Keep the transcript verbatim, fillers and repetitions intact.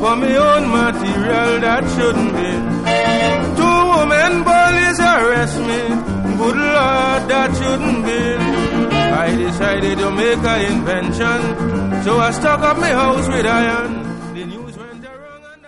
for me own material that shouldn't be. Two women police arrest me, good Lord, that shouldn't be. I decided to make an invention, so I stuck up my house with iron.